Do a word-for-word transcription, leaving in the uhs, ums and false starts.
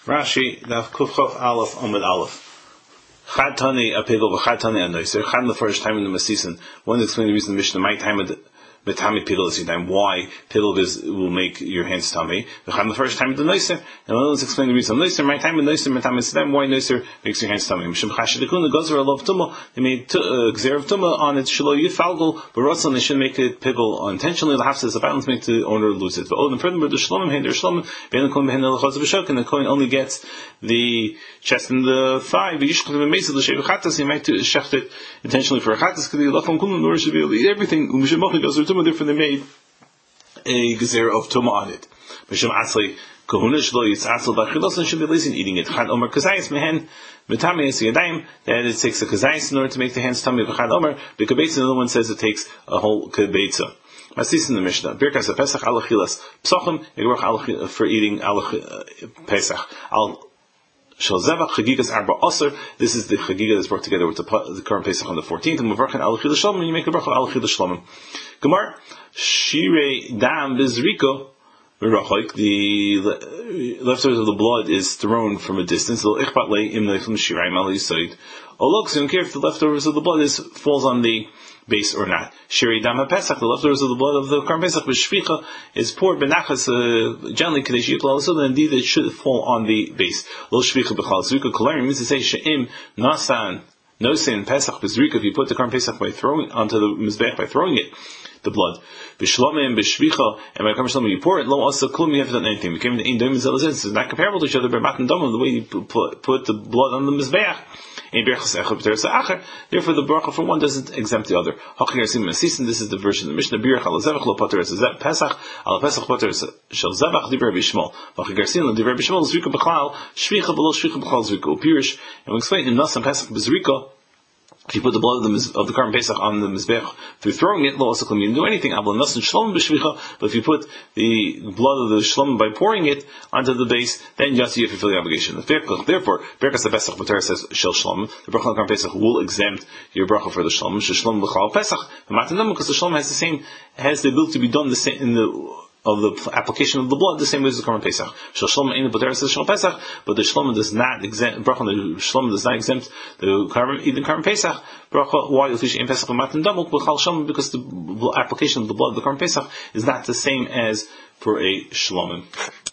Rashi, Daf Kufchof Aleph Amud Aleph. Chad Tani a pigel, Chad Tani a noiser. Chad the first time in the Masisan. One explain the reason the Mishnah my time at the Tami pigel is time. Why pigel is will make your hands tummy. Chad the first time at the noiser, and one else explain the reason noiser my time at noiser, my time is time. Why noiser makes your hands tummy? Mishum Chashidikun the Gozer love tumah. They made Gzer of tumah on it. Shelo Yifalgul, but Russell they should make it pigel intentionally. The half says the balance make the owner lose it. But oh, and furthermore the Shlomim hand or Shlomim Ben the Kohen Ben the Lachaz B'Shok, and the Kohen only gets the chest and the thigh. But Yishkol the Mesa the Shev Chatas he might shecht it intentionally for a Chatas because the Lachon Kulam nor should be able to eat everything. Umishemach Gozer tumah. Therefore they made a Gzer of tumah on it. Mishum Atzli Kahuna Shlo Yitzatzel Bachilos should be lazy in eating it. Chad Omer Kazayis Mehen Mitami is Yadayim that it takes a Kazayis in order to make the hands tummy. Chad Omer the Kabetza. Another one says it takes a whole Kabetza. Masis in the Mishnah. Birkas a Pesach alachilas psachim igorach for eating alach Pesach al shalzevach chagigas arba aser. This is the chagiga that's brought together with the, the current Pesach on the fourteenth. And mavarchin alachilas shlomim. You make a bracha alachilas shlomim. Gemar shirei dam bizriko. The leftovers of the blood is thrown from a distance. Although don't care if the leftovers of the blood is falls on the base or not. Shiri dam pesach, the leftovers of the blood of the Karm Pesach b'shvicha is poured benachas uh, gently kadesh yikla. So then indeed it should fall on the base. Lo shvicha b'chal zrika kolarim means to say she'im nasan no sin pesach b'zrika. If you put the Karm Pesach by throwing onto the mizbech by throwing it, the blood. B'shlomim, b'shvicha, and by Karm Shlomim you pour it, lo asa klum, you haven't done anything. We came to ein doim zelazin. It's not comparable to each other, but matan domim, the way you put, put the blood on the mizbech. Therefore the bracha for one doesn't exempt the other. This is the version of the Mishnah. Birach al zevach lo pater es Pesach al Pesach pater es shel zevach divrei b'shmol. V'chigarsin lo divrei b'shmol zrika b'chlal shvicha below shvicha b'chlal zrika upirish. And we explain in Nasan Pesach b'zrika. If you put the blood of the, of the Karm Pesach on the mizbech through throwing it, lo also you didn't do anything. But if you put the blood of the shlom by pouring it onto the base, then just you fulfill the obligation. Therefore, Berkas the Pesach B'Torah says shel shlom. The bracha of Karm Pesach will exempt your bracha for the shlom. Shlom l'chal Pesach. Because the shlom has the same has the ability to be done the same in the of the application of the blood the same way as the Karm Pesach. Shel Shlom in the B'Torah says Shel Pesach, but the Shlom does not exempt bracha. The Shlom does not exempt the Karm even Karm Pesach bracha. Why? Because in Pesach Matan Damuk B'Chal Shlom, because the application of the blood of the Karm Pesach is not the same as for a Shlomim.